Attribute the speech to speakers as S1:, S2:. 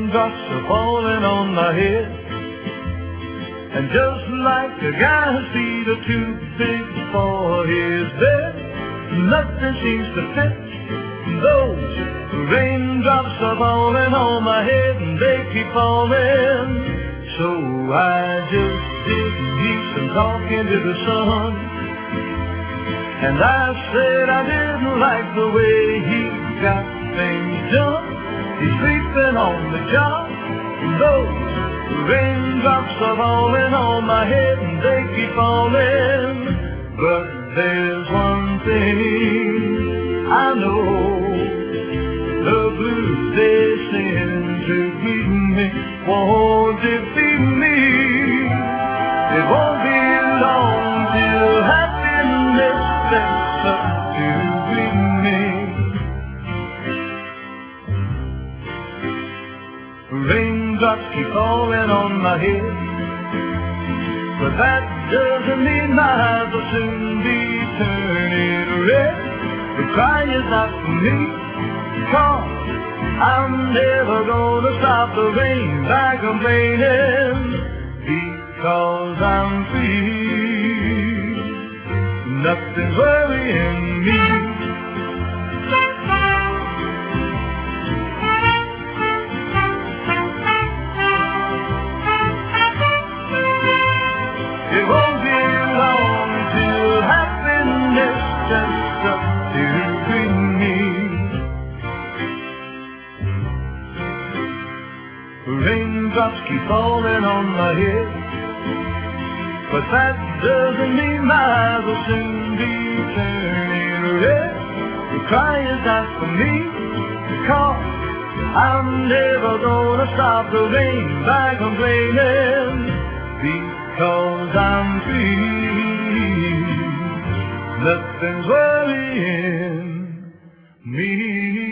S1: raindrops are falling on my head. And just like a guy whose feet are too big for his bed, nothing seems to fit. Those raindrops are falling on my head, and they keep falling. So I just did me some talking to the sun, and I said I didn't like the way he got things done. He's sleeping on the job. Those raindrops are falling on my head, and they keep falling. But there's one thing I know: the blues they send to greet me won't defeat me. It won't be long till happiness steps up to greet me. Raindrops keep falling on my head, but that doesn't mean my eyes will soon be turning red. The cry is not for me, 'cause I'm never gonna stop the rain by complaining, because I'm free. Nothing's worrying me. It won't be long till happiness steps up to greet me. Raindrops keep falling on my head, but that doesn't mean my eyes will soon be turning red. The cry is not for me, 'cause I'm never gonna stop the rain by complaining, because I'm free. Nothing's worrying me.